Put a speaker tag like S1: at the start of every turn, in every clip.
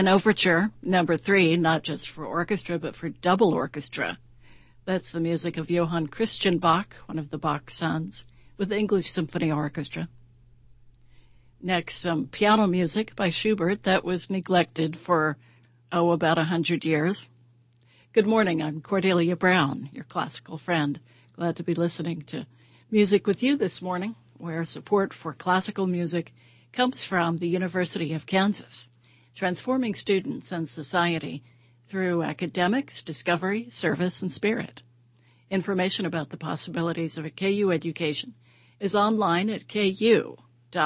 S1: An overture, number 3, not just for orchestra, but for double orchestra. That's the music of Johann Christian Bach, one of the Bach sons, with the English Symphony Orchestra. Next, some piano music by Schubert that was neglected for, about 100 years. Good morning, I'm Cordelia Brown, your classical friend. Glad to be listening to Music with you this morning, where support for classical music comes from the University of Kansas, transforming students and society through academics, discovery, service, and spirit. Information about the possibilities of a KU education is online at ku.edu.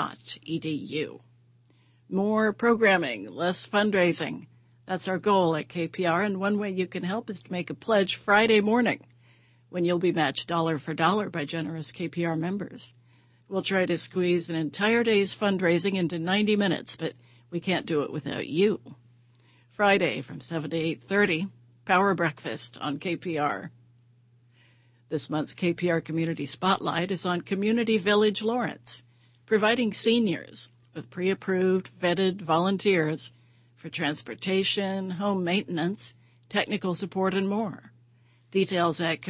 S1: More programming, less fundraising. That's our goal at KPR, and one way you can help is to make a pledge Friday morning, when you'll be matched dollar for dollar by generous KPR members. We'll try to squeeze an entire day's fundraising into 90 minutes, but we can't do it without you. Friday from 7 to 8:30, Power Breakfast on KPR. This month's KPR Community Spotlight is on Community Village Lawrence, providing seniors with pre-approved, vetted volunteers for transportation, home maintenance, technical support, and more. Details at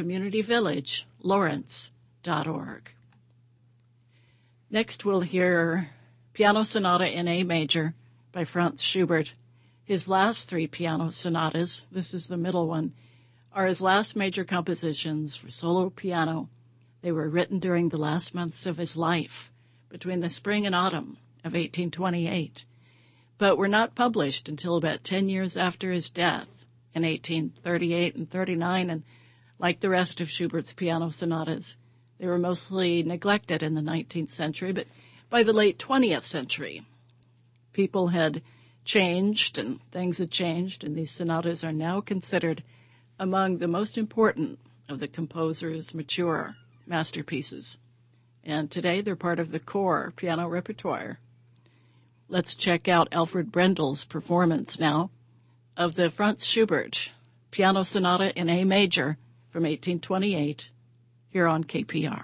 S1: communityvillagelawrence.org. Next, we'll hear Piano Sonata in A Major by Franz Schubert. His last 3 piano sonatas, this is the middle one, are his last major compositions for solo piano. They were written during the last months of his life, between the spring and autumn of 1828, but were not published until about 10 years after his death in 1838 and 39, and like the rest of Schubert's piano sonatas, they were mostly neglected in the 19th century, but by the late 20th century, people had changed and things had changed, and these sonatas are now considered among the most important of the composer's mature masterpieces. And today they're part of the core piano repertoire. Let's check out Alfred Brendel's performance now of the Franz Schubert Piano Sonata in A Major from 1828 here on KPR.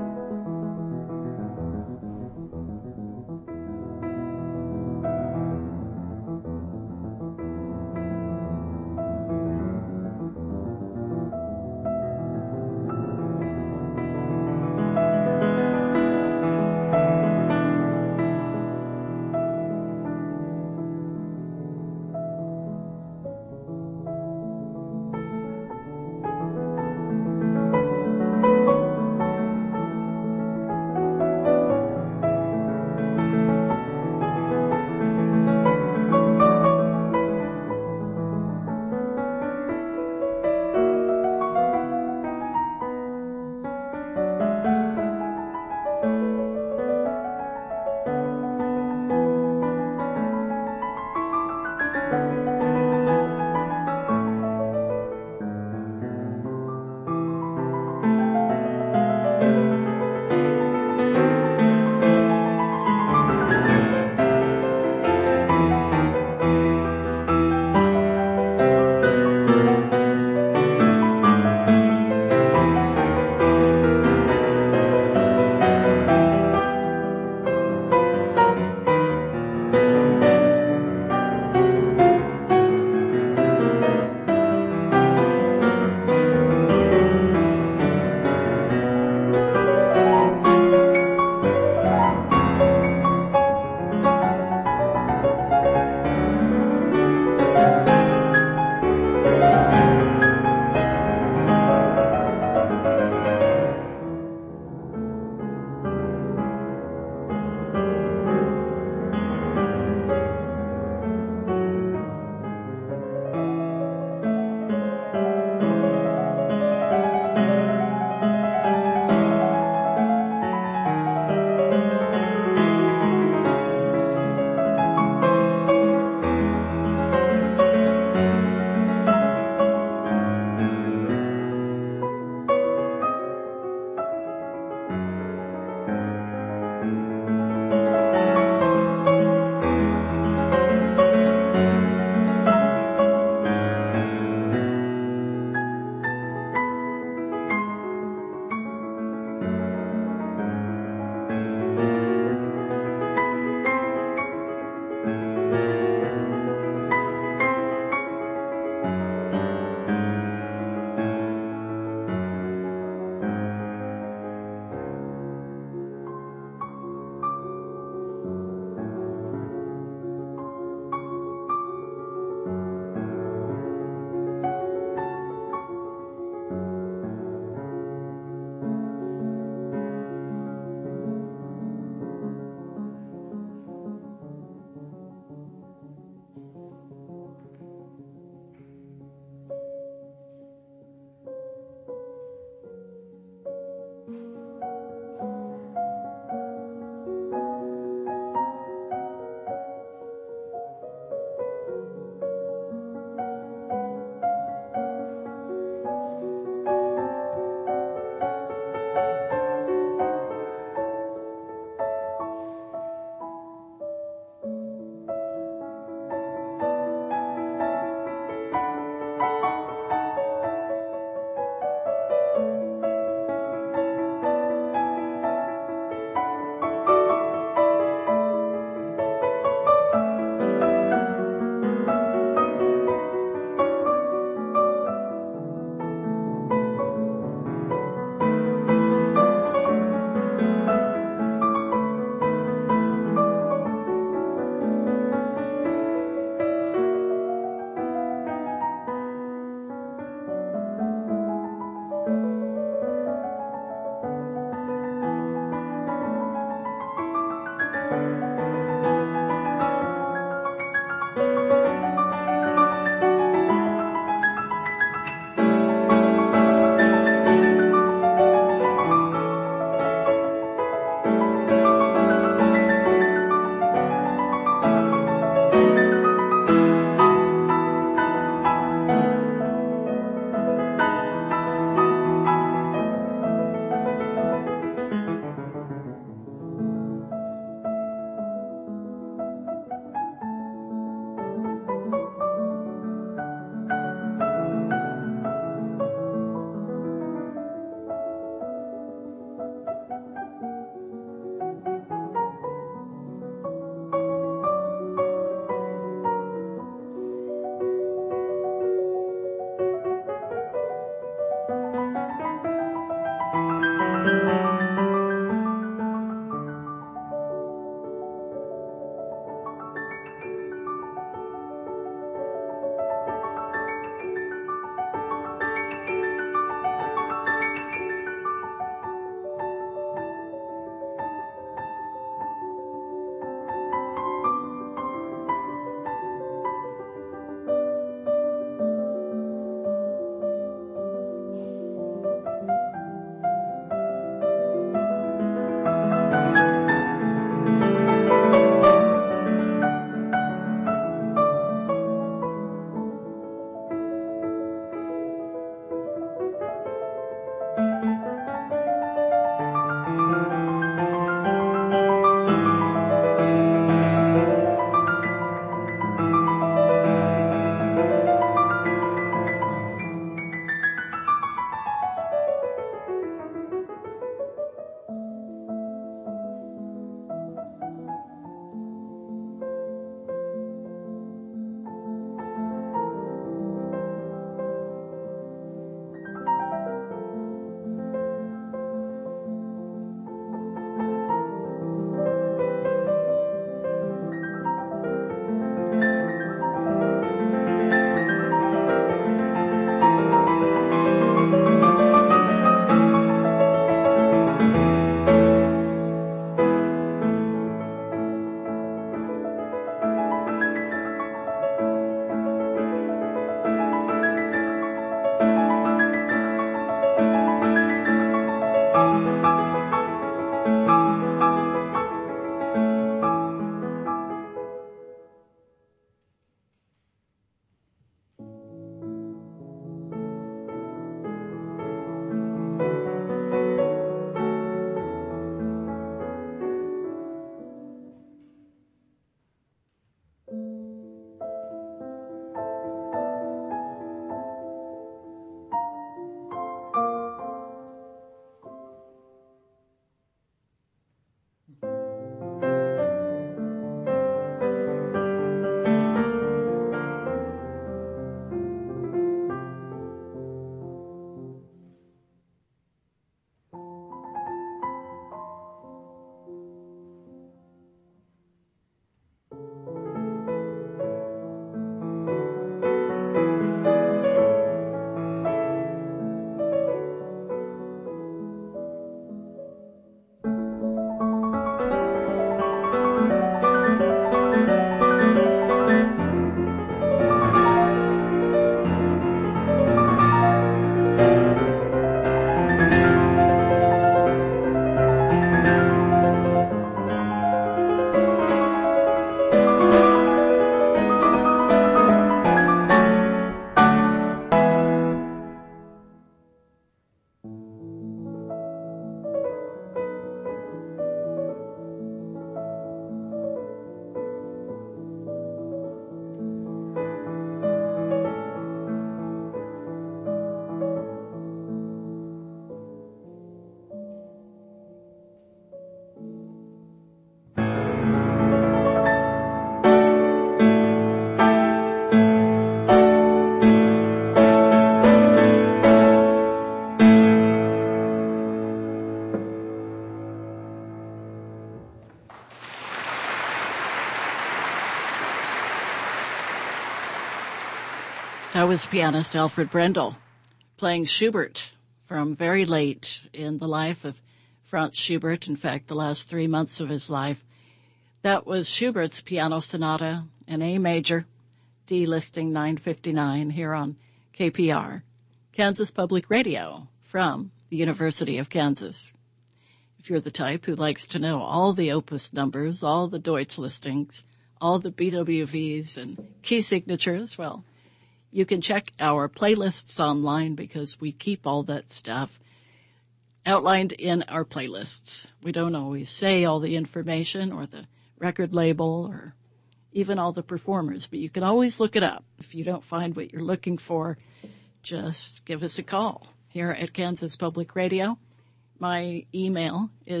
S1: That was pianist Alfred Brendel playing Schubert from very late in the life of Franz Schubert, in fact, the last 3 months of his life. That was Schubert's Piano Sonata in A major, D listing 959 here on KPR, Kansas Public Radio from the University of Kansas. If you're the type who likes to know all the opus numbers, all the Deutsch listings, all the BWVs and key signatures, well, you can check our playlists online because we keep all that stuff outlined in our playlists. We don't always say all the information or the record label or even all the performers, but you can always look it up. If you don't find what you're looking for, just give us a call here at Kansas Public Radio. My email is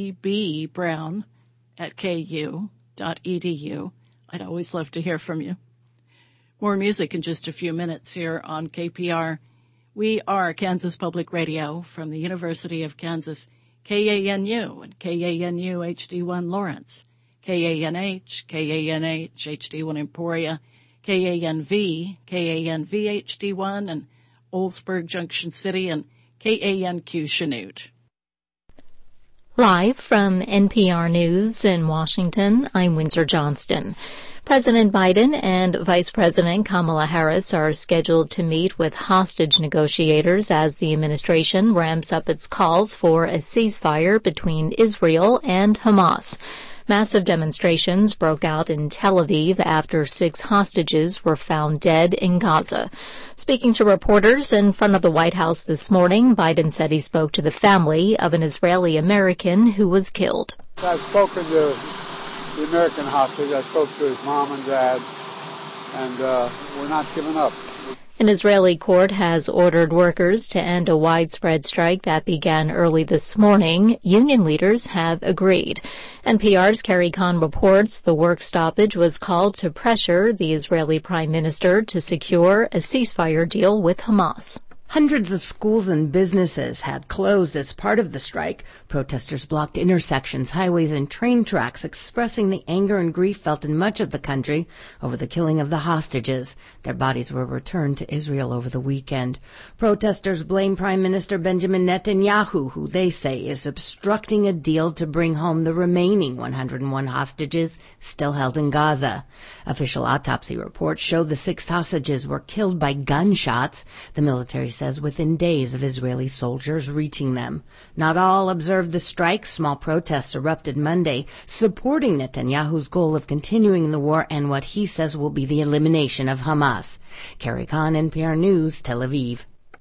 S1: cbbrown@ku.edu. I'd always love to hear from you. More music in just a few minutes here on KPR. We are Kansas Public Radio from the University of Kansas, KANU and KANU HD1 Lawrence, KANH, KANH HD1 Emporia, KANV, KANV HD1 and Oldsburg Junction City, and KANQ Chanute.
S2: Live from NPR News in Washington, I'm Windsor Johnston. President Biden and Vice President Kamala Harris are scheduled to meet with hostage negotiators as the administration ramps up its calls for a ceasefire between Israel and Hamas. Massive demonstrations broke out in Tel Aviv after 6 hostages were found dead in Gaza. Speaking to reporters in front of the White House this morning, Biden said he spoke to the family of an Israeli American who was killed.
S3: I've spoken to the American hostage. I spoke to his mom and dad, and we're not giving up.
S2: An Israeli court has ordered workers to end a widespread strike that began early this morning. Union leaders have agreed. NPR's Carrie Kahn reports the work stoppage was called to pressure the Israeli prime minister to secure a ceasefire deal with Hamas.
S4: Hundreds of schools and businesses had closed as part of the strike. Protesters blocked intersections, highways, and train tracks, expressing the anger and grief felt in much of the country over the killing of the hostages. Their bodies were returned to Israel over the weekend. Protesters blame Prime Minister Benjamin Netanyahu, who they say is obstructing a deal to bring home the remaining 101 hostages still held in Gaza. Official autopsy reports show the 6 hostages were killed by gunshots. The military says within days of Israeli soldiers reaching them. Not all observed the strike. Small protests erupted Monday, supporting Netanyahu's goal of continuing the war and what he says will be the elimination of Hamas. Carrie Kahn, NPR News, Tel Aviv.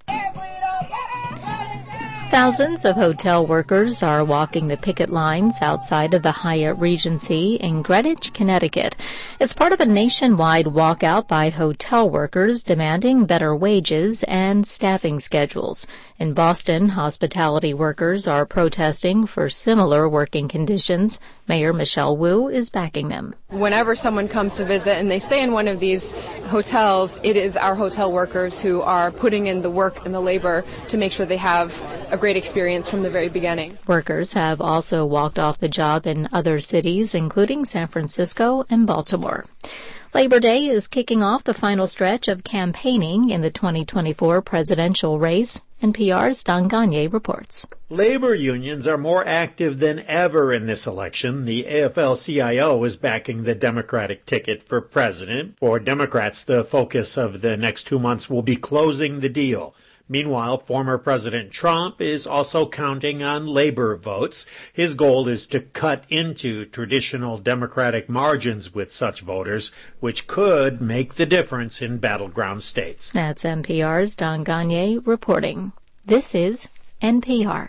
S2: Thousands of hotel workers are walking the picket lines outside of the Hyatt Regency in Greenwich, Connecticut. It's part of a nationwide walkout by hotel workers demanding better wages and staffing schedules. In Boston, hospitality workers are protesting for similar working conditions. Mayor Michelle Wu is backing them.
S5: Whenever someone comes to visit and they stay in one of these hotels, it is our hotel workers who are putting in the work and the labor to make sure they have a great experience from the very beginning.
S2: Workers have also walked off the job in other cities, including San Francisco and Baltimore. Labor Day is kicking off the final stretch of campaigning in the 2024 presidential race. NPR's Don Gagné reports.
S6: Labor unions are more active than ever in this election. The AFL-CIO is backing the Democratic ticket for president. For Democrats, the focus of the next 2 months will be closing the deal. Meanwhile, former President Trump is also counting on labor votes. His goal is to cut into traditional Democratic margins with such voters, which could make the difference in battleground states.
S2: That's NPR's Don Gagné reporting. This is NPR.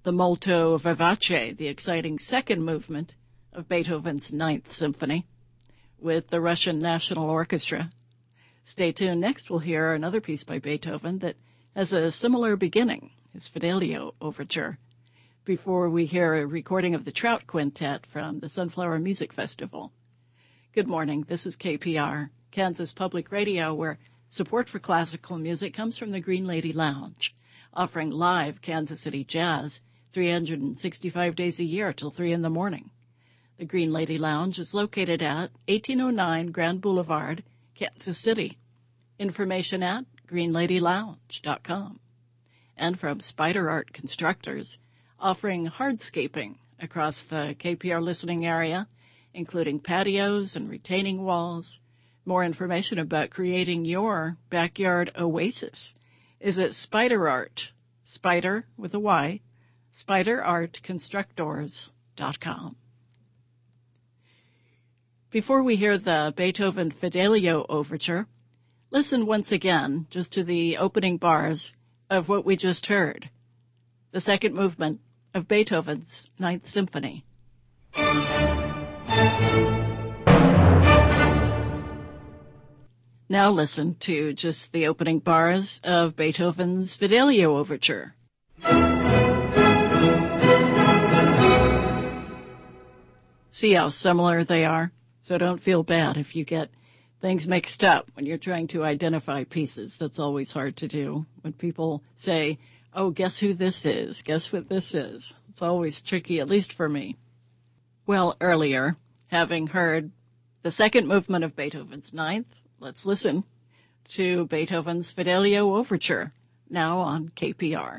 S1: the Molto Vivace, the exciting second movement of Beethoven's Ninth Symphony, with the Russian National Orchestra. Stay tuned. Next, we'll hear another piece by Beethoven that has a similar beginning, his Fidelio Overture, before we hear a recording of the Trout Quintet from the Sunflower Music Festival. Good morning. This is KPR, Kansas Public Radio, where support for classical music comes from the Green Lady Lounge, offering live Kansas City jazz 365 days a year till 3 in the morning. The Green Lady Lounge is located at 1809 Grand Boulevard, Kansas City. Information at greenladylounge.com. And from Spider Art Constructors, offering hardscaping across the KPR listening area, including patios and retaining walls. More information about creating your backyard oasis is at Spider Art, Spider with a Y, spiderartconstructors.com. Before we hear the Beethoven Fidelio Overture, listen once again just to the opening bars of what we just heard, the second movement of Beethoven's Ninth Symphony. Now listen to just the opening bars of Beethoven's Fidelio Overture. See how similar they are? So don't feel bad if you get things mixed up when you're trying to identify pieces. That's always hard to do. When people say, oh, guess who this is? Guess what this is? It's always tricky, at least for me. Well, earlier, having heard the second movement of Beethoven's Ninth, let's listen to Beethoven's Fidelio Overture, now on KPR.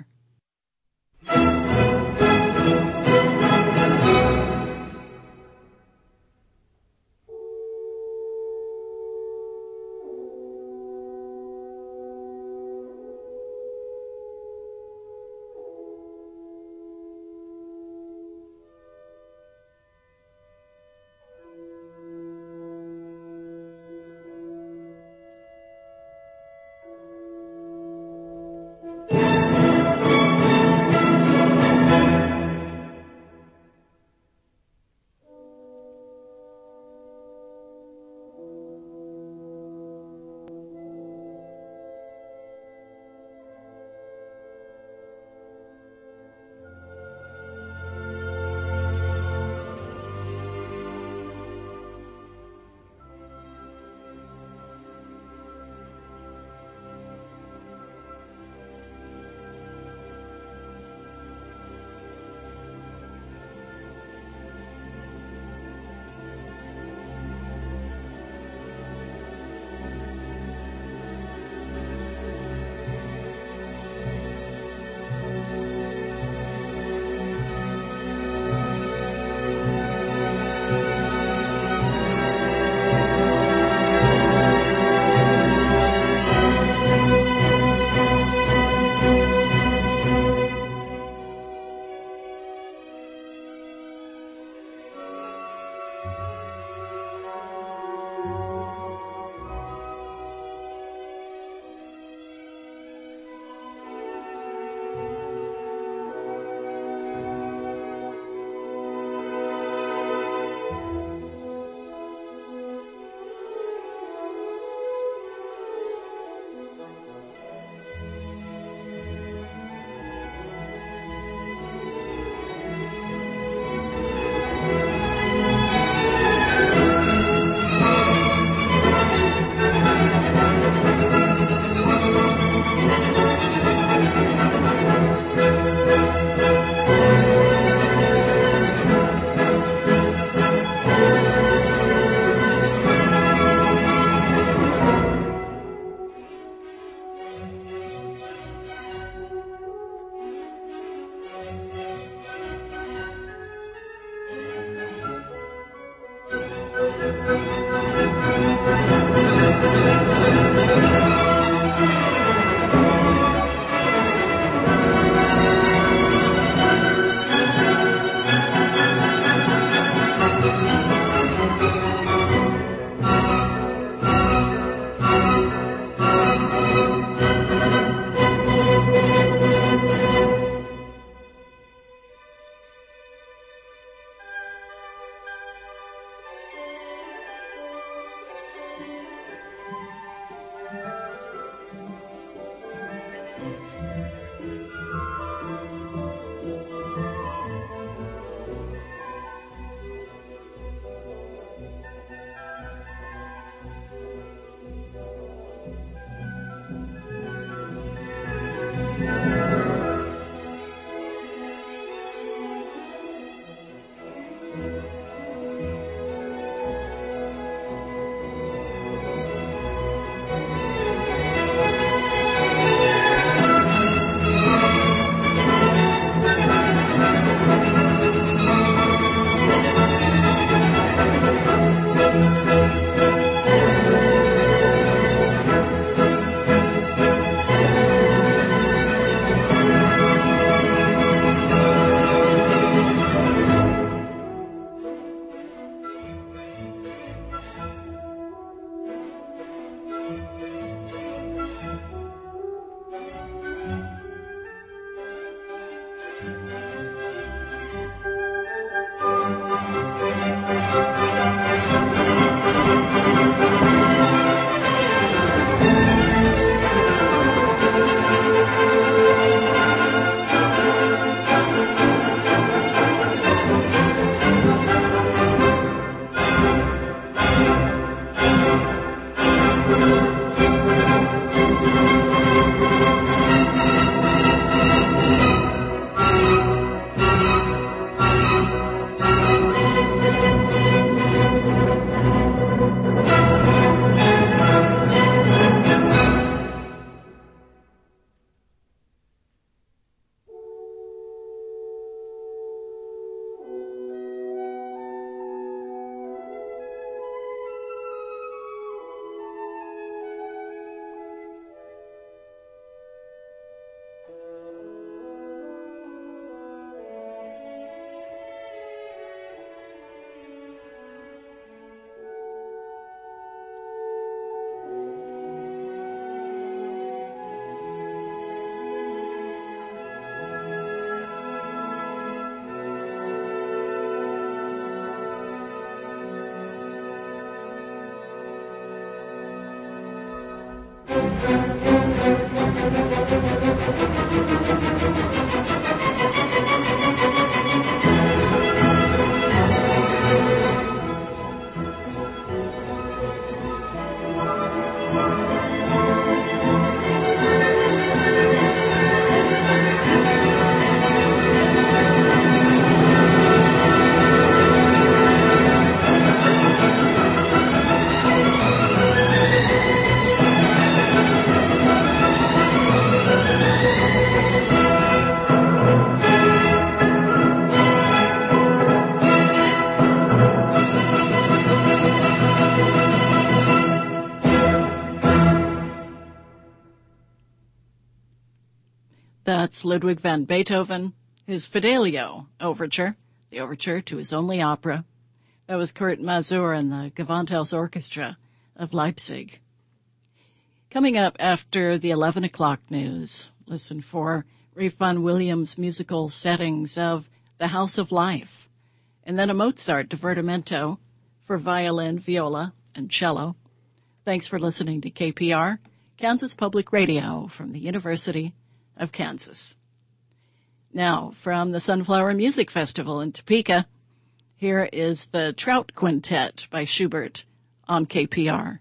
S1: That's Ludwig van Beethoven, his Fidelio Overture, the overture to his only opera. That was Kurt Masur and the Gewandhaus Orchestra of Leipzig. Coming up after the 11 o'clock news, listen for Ralph Vaughan Williams' musical settings of The House of Life, and then a Mozart divertimento for violin, viola, and cello. Thanks for listening to KPR, Kansas Public Radio from the University of Kansas. Now, from the Sunflower Music Festival in Topeka, here is the Trout Quintet by Schubert on KPR.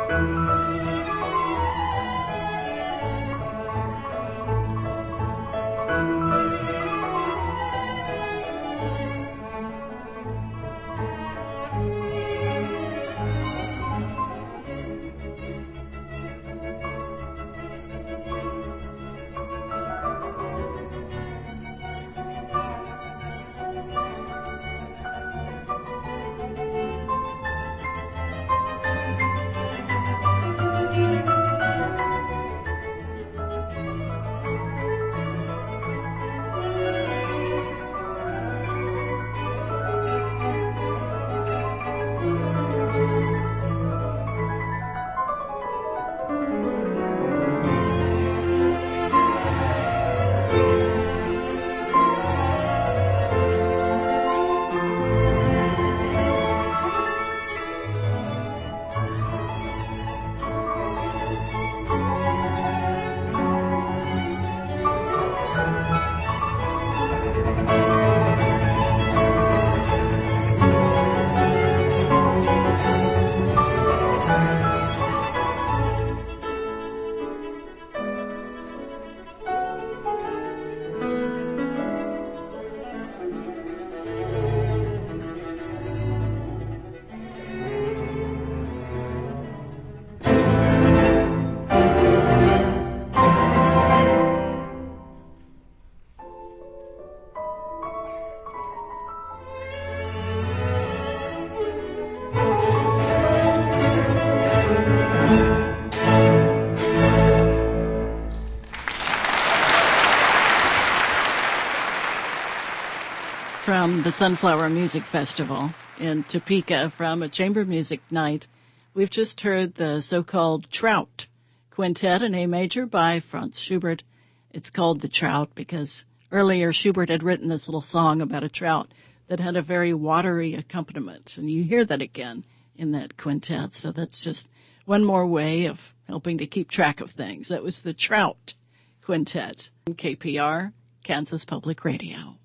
S1: From the Sunflower Music Festival in Topeka from a chamber music night, we've just heard the so-called Trout Quintet in A major by Franz Schubert. It's called the Trout because earlier Schubert had written this little song about a trout that had a very watery accompaniment, and you hear that again in that quintet. So that's just one more way of helping to keep track of things. That was the Trout Quintet, KPR, Kansas Public Radio.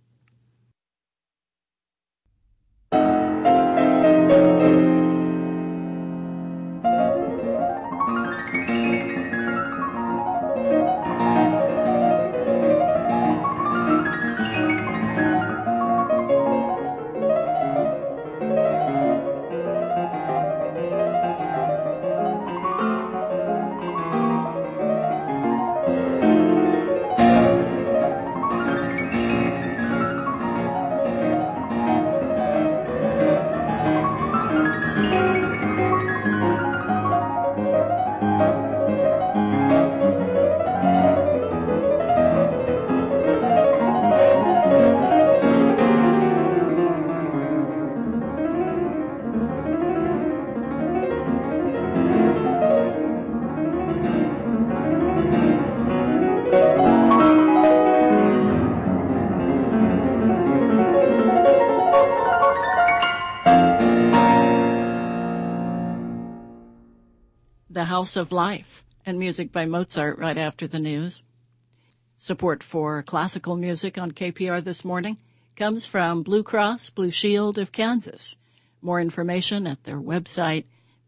S1: The House of Life, and music by Mozart right after the news. Support for classical music on KPR this morning comes from Blue Cross Blue Shield of Kansas. More information at their website,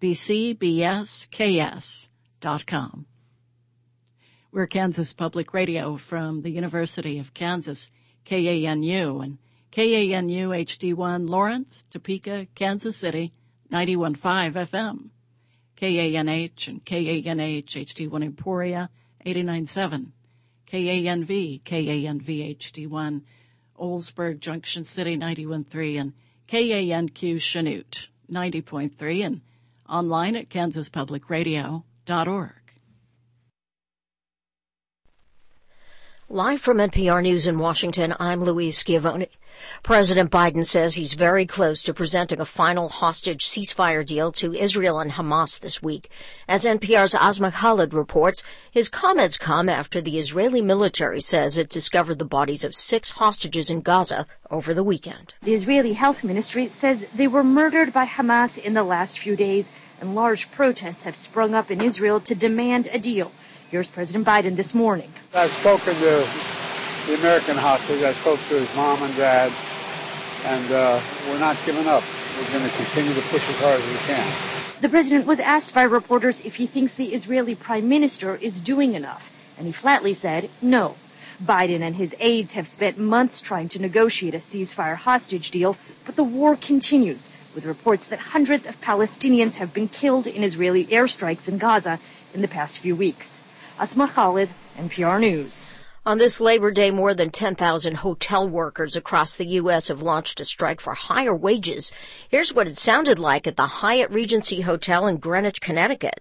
S1: bcbsks.com. We're Kansas Public Radio from the University of Kansas, KANU, and KANU HD1 Lawrence, Topeka, Kansas City, 91.5 FM. KANH and KANH HD1 Emporia, 89.7. KANV HD1 Oldsburg Junction City, 91.3, and KANQ Chanute, 90.3, and online at kansaspublicradio.org.
S7: Live from NPR News in Washington, I'm Louise Schiavone. President Biden says he's very close to presenting a final hostage ceasefire deal to Israel and Hamas this week. As NPR's Asma Khalid reports, his comments come after the Israeli military says it discovered the bodies of 6 hostages in Gaza over the weekend.
S8: The Israeli Health Ministry says they were murdered by Hamas in the last few days, and large protests have sprung up in Israel to demand a deal. Here's President Biden this morning.
S3: I've spoken to the American hostage. I spoke to his mom and dad, and we're not giving up. We're going to continue to push as hard as we can.
S8: The president was asked by reporters if he thinks the Israeli prime minister is doing enough, and he flatly said no. Biden and his aides have spent months trying to negotiate a ceasefire hostage deal, but the war continues, with reports that hundreds of Palestinians have been killed in Israeli airstrikes in Gaza in the past few weeks. Asma Khalid, NPR News.
S7: On this Labor Day, more than 10,000 hotel workers across the U.S. have launched a strike for higher wages. Here's what it sounded like at the Hyatt Regency Hotel in Greenwich, Connecticut.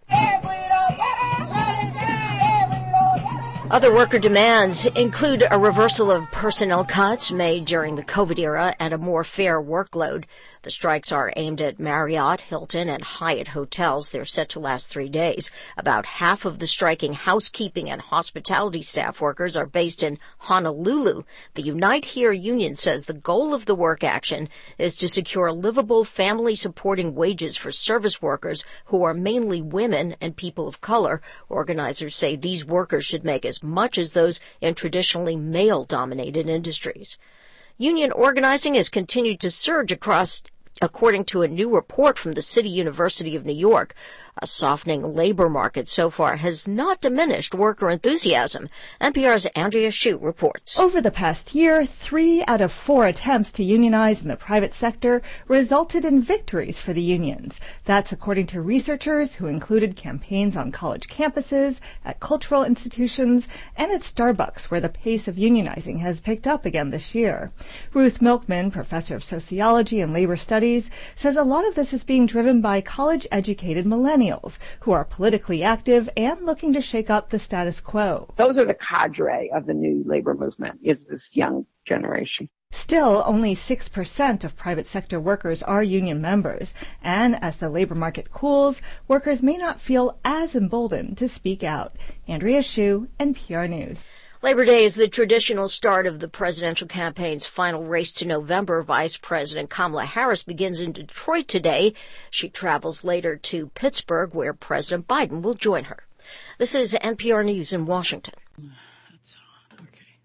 S7: Other worker demands include a reversal of personnel cuts made during the COVID era and a more fair workload. The strikes are aimed at Marriott, Hilton, and Hyatt hotels. They're set to last 3 days. About half of the striking housekeeping and hospitality staff workers are based in Honolulu. The Unite Here union says the goal of the work action is to secure livable, family-supporting wages for service workers who are mainly women and people of color. Organizers say these workers should make as much as those in traditionally male-dominated industries. Union organizing has continued to surge according to a new report from the City University of New York. A softening labor market so far has not diminished worker enthusiasm. NPR's Andrea Hsu reports.
S9: Over the past year, 3 out of 4 attempts to unionize in the private sector resulted in victories for the unions. That's according to researchers who included campaigns on college campuses, at cultural institutions, and at Starbucks, where the pace of unionizing has picked up again this year. Ruth Milkman, professor of sociology and labor studies, says a lot of this is being driven by college-educated millennials who are politically active and looking to shake up the status quo.
S10: Those are the cadre of the new labor movement, is this young generation.
S9: Still, only 6% of private sector workers are union members, and as the labor market cools, workers may not feel as emboldened to speak out. Andrea Hsu, NPR News.
S7: Labor Day is the traditional start of the presidential campaign's final race to November. Vice President Kamala Harris begins in Detroit today. She travels later to Pittsburgh, where President Biden will join her. This is NPR News in Washington.
S1: That's okay.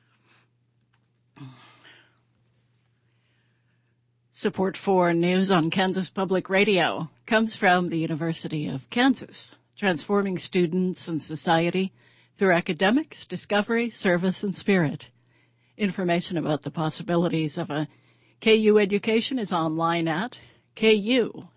S1: Support for news on Kansas Public Radio comes from the University of Kansas, transforming students and society through academics, discovery, service, and spirit. Information about the possibilities of a KU education is online at ku.edu.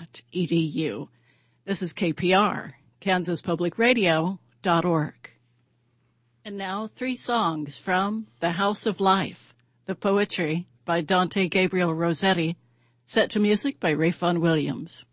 S1: This is KPR, kansaspublicradio.org. And now 3 songs from The House of Life, the poetry by Dante Gabriel Rossetti, set to music by Ray Vaughan Williams.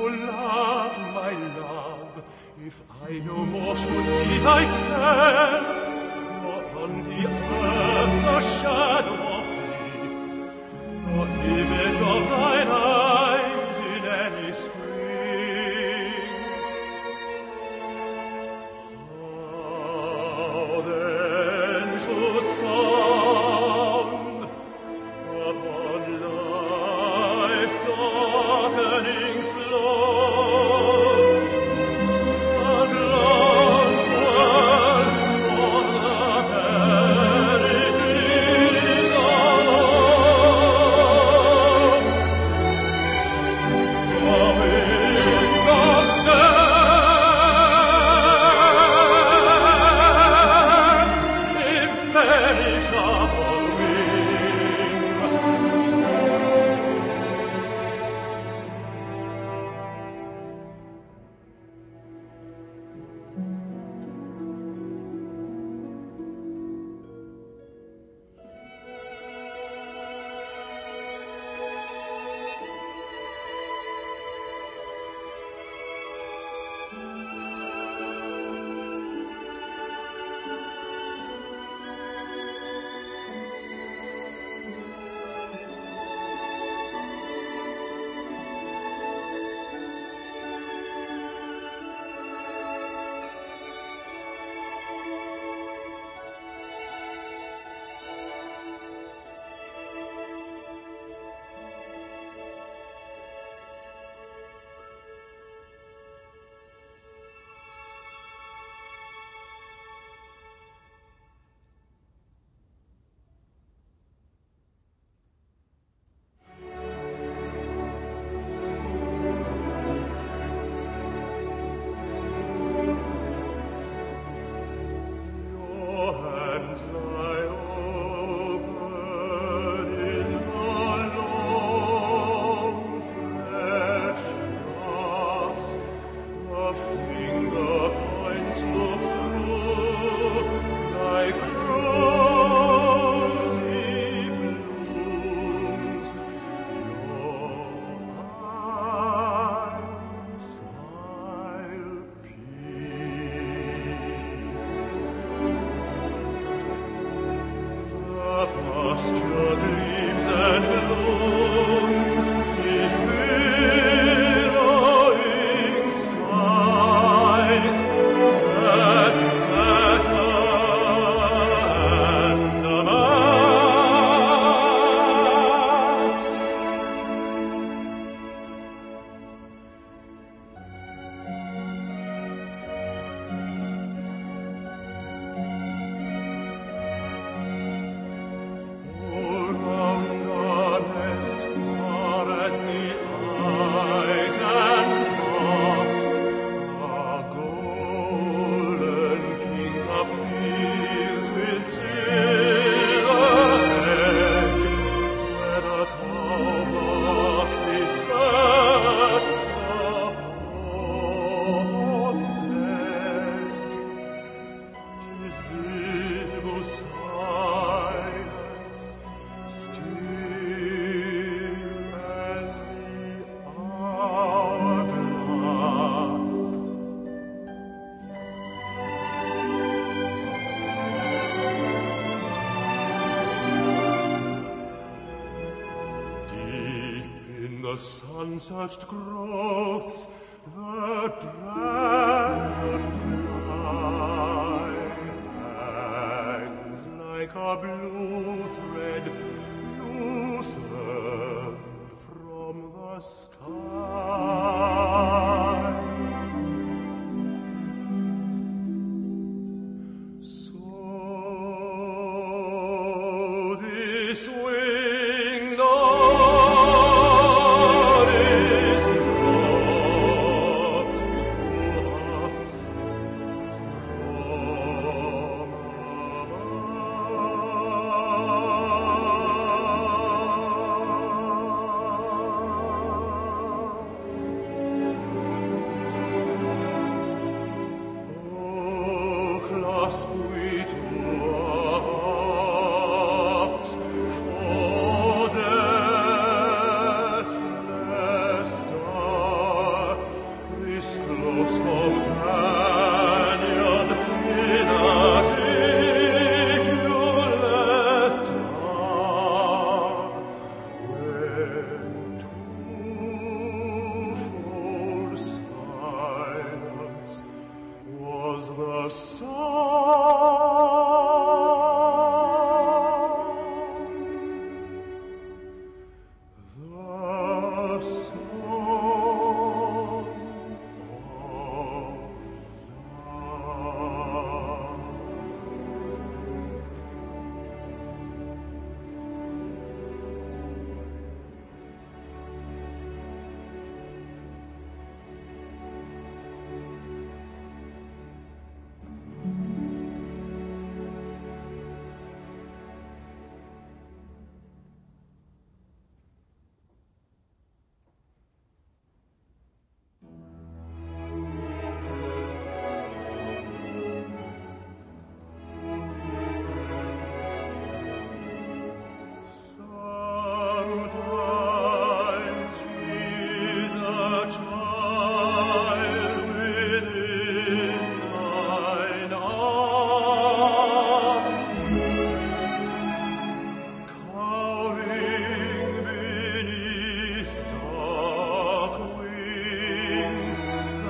S11: love, my love, if I no more should see thyself, nor on the earth the shadow of thee, nor image of thine eyes in any spring, how then should sound upon life's darkening slope a glad word for the perished in alone. The wing of death, imperishable wing. Your hands lie open in the long fresh grass. The finger points look through like rosy blooms. Your eyes smile peace. The pasture gleams and glooms with billowing skies that scatter and amass. Around the nest, far as the eye can pass, a golden kingcup fields with silver hedge, where the cow parsley skirts the hawthorn hedge. 'Tis visible silence, still as the hourglass. Deep in the sun-searched growths, the dragonfly hangs like a blue thread loosened from the sky. So this winged dawn is dropped to us from above.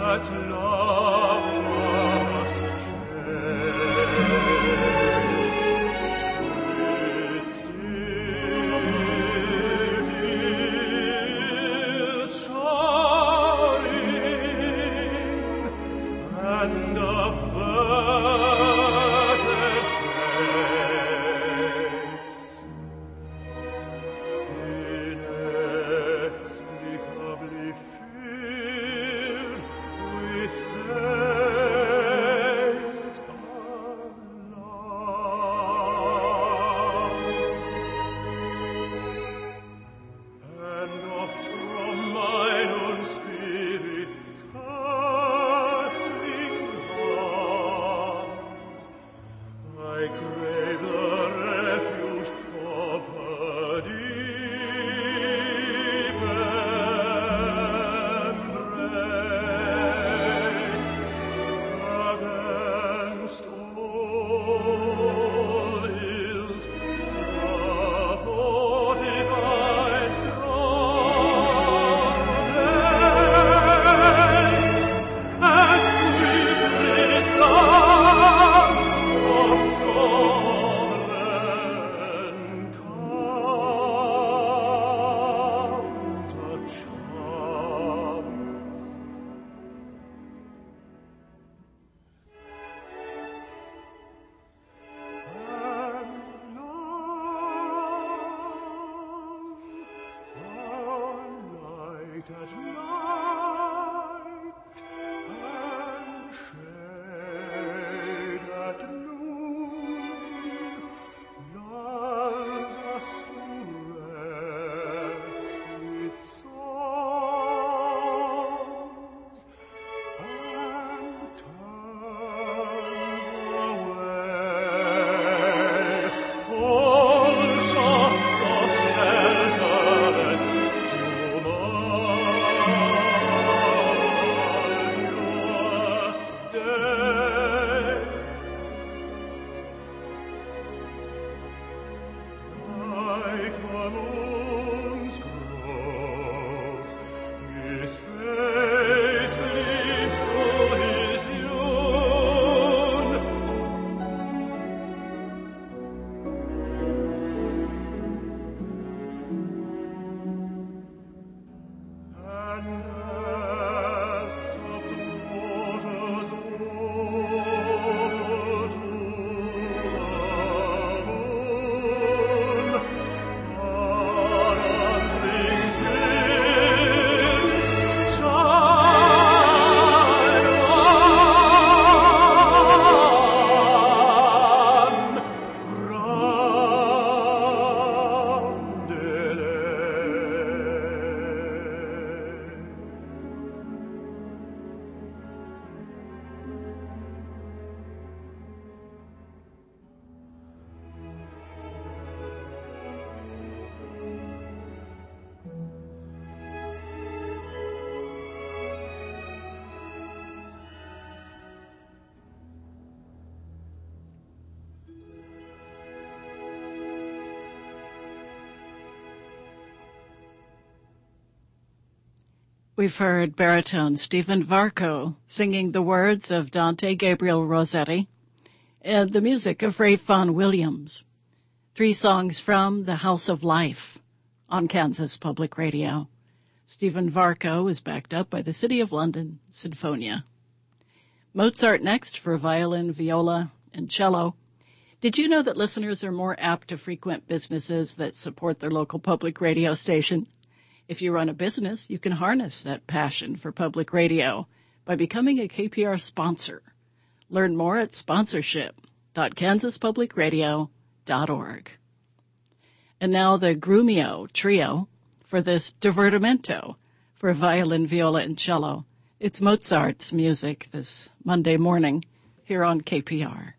S1: We've heard baritone Stephen Varco singing the words of Dante Gabriel Rossetti and the music of Ray Vaughan Williams. 3 songs from The House of Life on Kansas Public Radio. Stephen Varco is backed up by the City of London Sinfonia. Mozart next for violin, viola, and cello. Did you know that listeners are more apt to frequent businesses that support their local public radio station? If you run a business, you can harness that passion for public radio by becoming a KPR sponsor. Learn more at sponsorship.kansaspublicradio.org. And now the Grumio Trio for this Divertimento for violin, viola, and cello. It's Mozart's music this Monday morning here on KPR.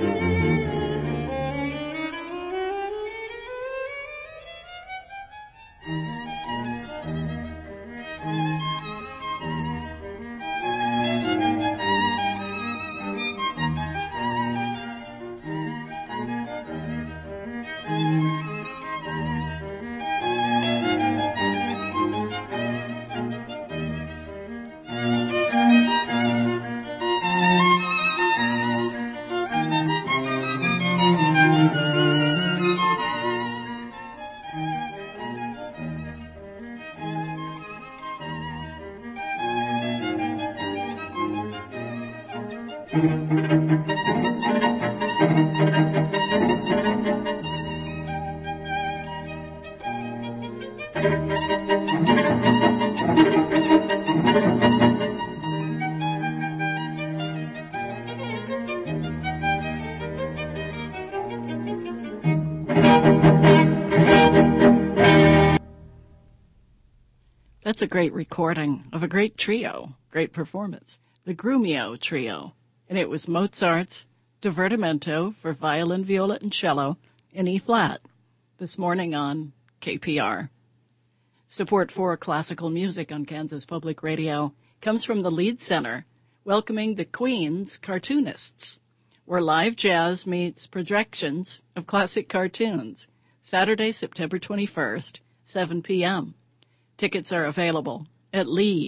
S1: That's a great recording of a great trio, great performance, the Grumio Trio, and it was Mozart's Divertimento for violin, viola, and cello in E-flat this morning on KPR. Support for classical music on Kansas Public Radio comes from the Lead Center, welcoming the Queen's Cartoonists, where live jazz meets projections of classic cartoons, Saturday, September 21st, 7 p.m. Tickets are available at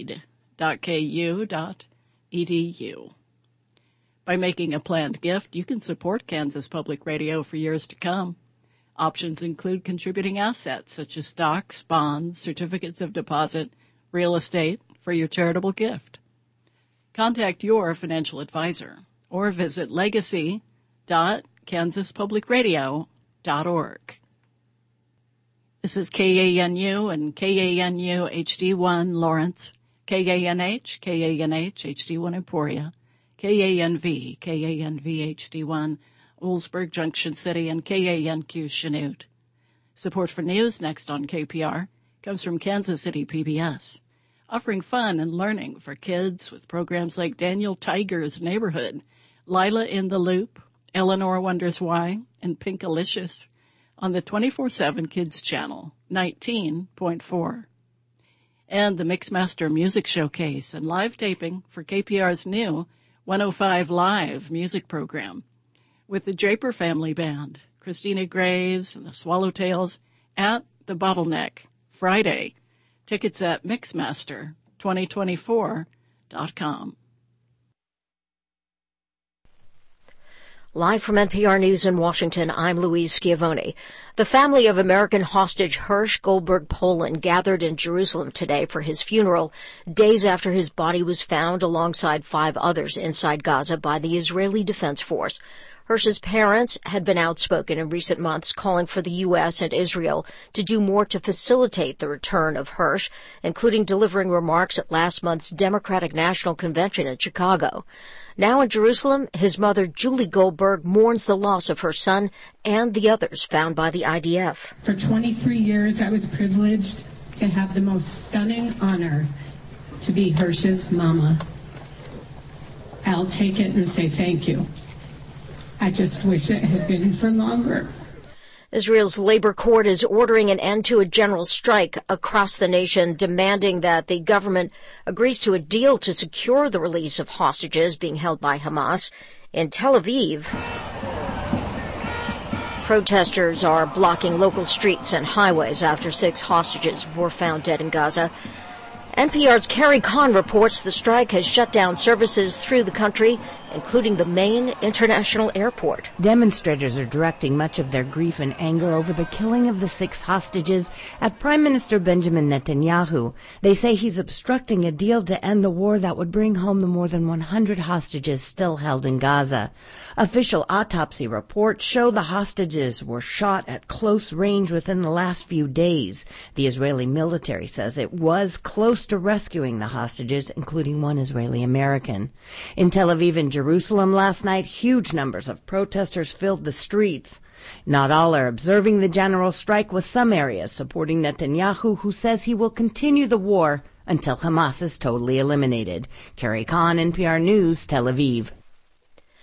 S1: lead.ku.edu. By making a planned gift, you can support Kansas Public Radio for years to come. Options include contributing assets such as stocks, bonds, certificates of deposit, real estate for your charitable gift. Contact your financial advisor or visit legacy.kansaspublicradio.org. This is KANU and KANU HD1 Lawrence, KANH HD1 Emporia, KANV HD1 Oldsburg Junction City, and KANQ Chanute. Support for news next on KPR comes from Kansas City PBS, offering fun and learning for kids with programs like Daniel Tiger's Neighborhood, Lila in the Loop, Eleanor Wonders Why, and Pinkalicious on the 24/7 Kids Channel, 19.4. And the Mixmaster Music Showcase and live taping for KPR's new 105 Live music program with the Draper Family Band, Christina Graves and the Swallowtails at the Bottleneck, Friday. Tickets at Mixmaster2024.com.
S7: Live from NPR News in Washington, I'm Louise Schiavone. The family of American hostage Hersh Goldberg Poland gathered in Jerusalem today for his funeral, days after his body was found alongside 5 others inside Gaza by the Israeli Defense Force. Hersh's parents had been outspoken in recent months, calling for the U.S. and Israel to do more to facilitate the return of Hersh, including delivering remarks at last month's Democratic National Convention in Chicago. Now in Jerusalem, his mother, Julie Goldberg, mourns the loss of her son and the others found by the IDF.
S12: For 23 years, I was privileged to have the most stunning honor to be Hersh's mama. I'll take it and say thank you. I just wish it had been for longer.
S7: Israel's labor court is ordering an end to a general strike across the nation, demanding that the government agrees to a deal to secure the release of hostages being held by Hamas. In Tel Aviv, protesters are blocking local streets and highways after 6 hostages were found dead in Gaza. NPR's Carrie Kahn reports the strike has shut down services through the country, including the main international airport.
S4: Demonstrators are directing much of their grief and anger over the killing of the 6 hostages at Prime Minister Benjamin Netanyahu. They say he's obstructing a deal to end the war that would bring home the more than 100 hostages still held in Gaza. Official autopsy reports show the hostages were shot at close range within the last few days. The Israeli military says it was close to rescuing the hostages, including one Israeli American. In Tel Aviv and Jerusalem last night, huge numbers of protesters filled the streets. Not all are observing the general strike, with some areas supporting Netanyahu, who says he will continue the war until Hamas is totally eliminated. Carrie Kahn, NPR News, Tel Aviv.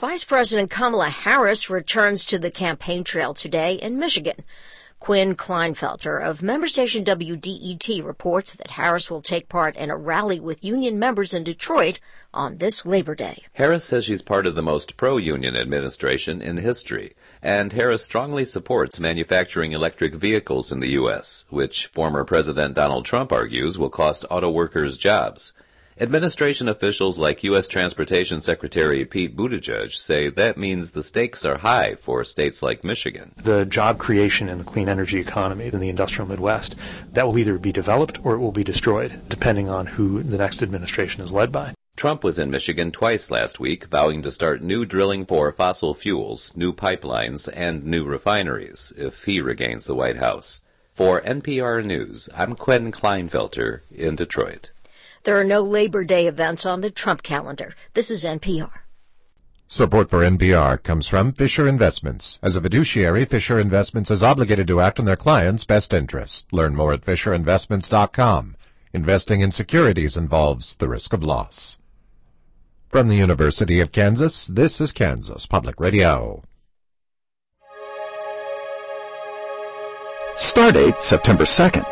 S7: Vice President Kamala Harris returns to the campaign trail today in Michigan. Quinn Kleinfelter of member station WDET reports that Harris will take part in a rally with union members in Detroit on this Labor Day.
S13: Harris says she's part of the most pro-union administration in history, and Harris strongly supports manufacturing electric vehicles in the U.S., which former President Donald Trump argues will cost auto workers jobs. Administration officials like U.S. Transportation Secretary Pete Buttigieg say that means the stakes are high for states like Michigan.
S14: The job creation in the clean energy economy in the industrial Midwest, that will either be developed or it will be destroyed, depending on who the next administration is led by.
S13: Trump was in Michigan twice last week, vowing to start new drilling for fossil fuels, new pipelines, and new refineries if he regains the White House. For NPR News, I'm Quinn Kleinfelter in Detroit.
S7: There are no Labor Day events on the Trump calendar. This is NPR.
S15: Support for NPR comes from Fisher Investments. As a fiduciary, Fisher Investments is obligated to act in their clients' best interest. Learn more at FisherInvestments.com. Investing in securities involves the risk of loss. From the University of Kansas, this is Kansas Public Radio.
S16: Stardate September 2nd.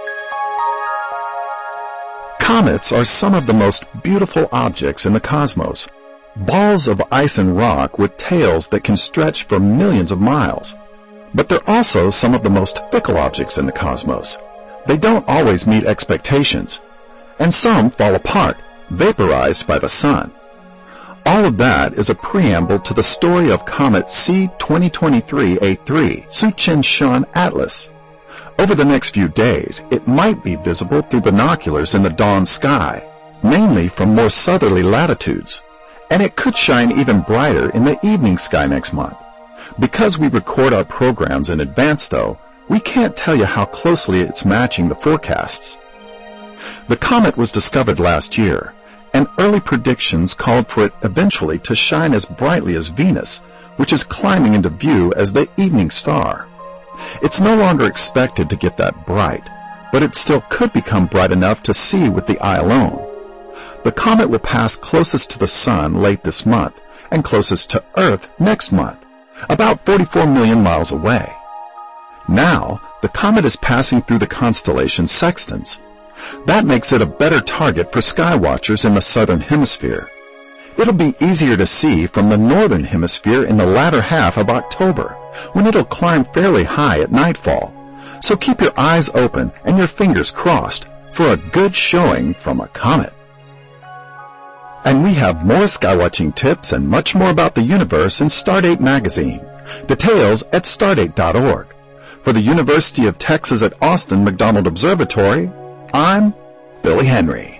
S16: Comets are some of the most beautiful objects in the cosmos. Balls of ice and rock with tails that can stretch for millions of miles. But they're also some of the most fickle objects in the cosmos. They don't always meet expectations. And some fall apart, vaporized by the sun. All of that is a preamble to the story of comet C2023-A3, Tsuchinshan Atlas. Over the next few days, it might be visible through binoculars in the dawn sky, mainly from more southerly latitudes, and it could shine even brighter in the evening sky next month. Because we record our programs in advance, though, we can't tell you how closely it's matching the forecasts. The comet was discovered last year, and early predictions called for it eventually to shine as brightly as Venus, which is climbing into view as the evening star. It's no longer expected to get that bright, but it still could become bright enough to see with the eye alone. The comet will pass closest to the sun late this month and closest to Earth next month, about 44 million miles away. Now, the comet is passing through the constellation Sextans. That makes it a better target for sky watchers in the southern hemisphere. It'll be easier to see from the northern hemisphere in the latter half of October, when it'll climb fairly high at nightfall. So keep your eyes open and your fingers crossed for a good showing from a comet. And we have more skywatching tips and much more about the universe in Stardate magazine. Details at stardate.org. For the University of Texas at Austin McDonald Observatory, I'm Billy Henry.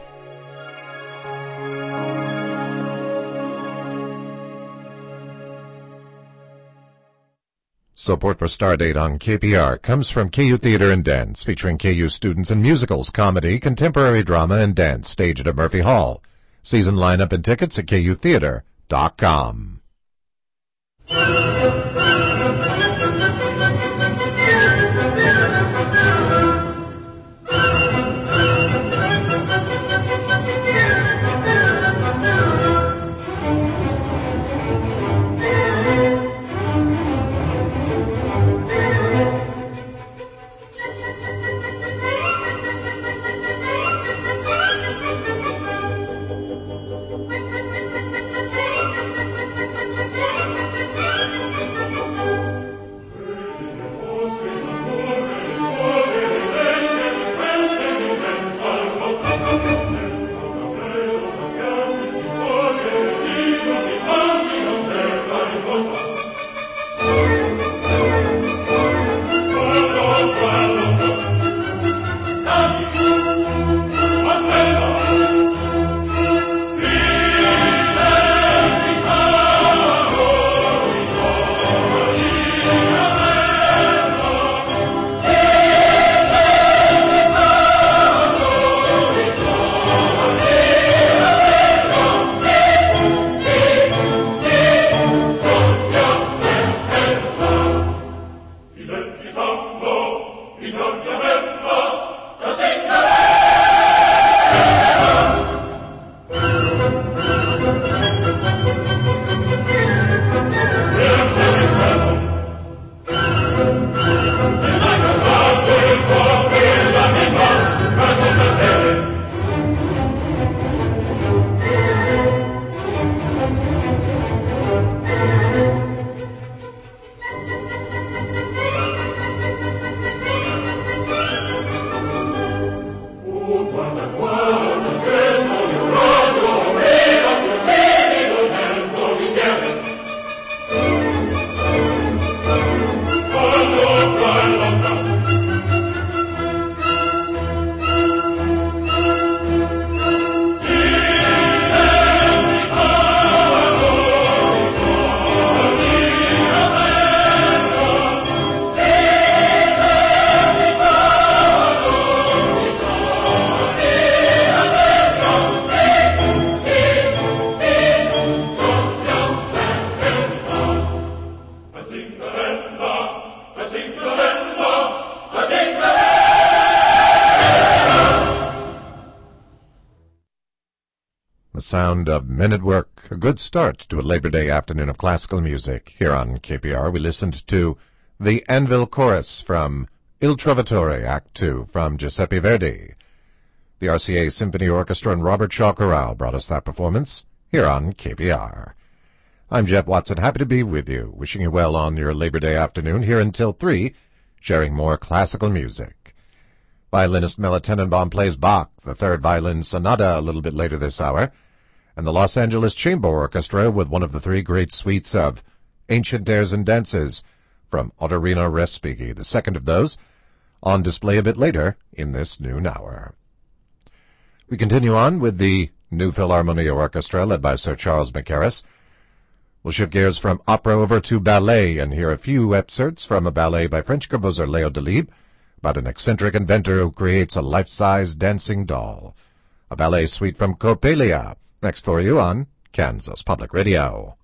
S15: Support for Stardate on KPR comes from KU Theater and Dance, featuring KU students in musicals, comedy, contemporary drama, and dance, staged at Murphy Hall. Season lineup and tickets at KUtheater.com. sound of Men at Work, a good start to a Labor Day afternoon of classical music. Here on KPR, we listened to the Anvil Chorus from Il Trovatore, Act 2, from Giuseppe Verdi. The RCA Symphony Orchestra and Robert Shaw Chorale brought us that performance here on KPR. I'm Jeff Watson, happy to be with you, wishing you well on your Labor Day afternoon, here until 3, sharing more classical music. Violinist Mela Tenenbaum plays Bach, the Third Violin Sonata, a little bit later this hour, and the Los Angeles Chamber Orchestra with one of the 3 great suites of Ancient Airs and Dances from Ottorino Respighi, the second of those, on display a bit later in this noon hour. We continue on with the New Philharmonia Orchestra, led by Sir Charles Mackerras. We'll shift gears from opera over to ballet and hear a few excerpts from a ballet by French composer Leo Delibes, about an eccentric inventor who creates a life-size dancing doll. A ballet suite from Coppelia, next for you on Kansas Public Radio.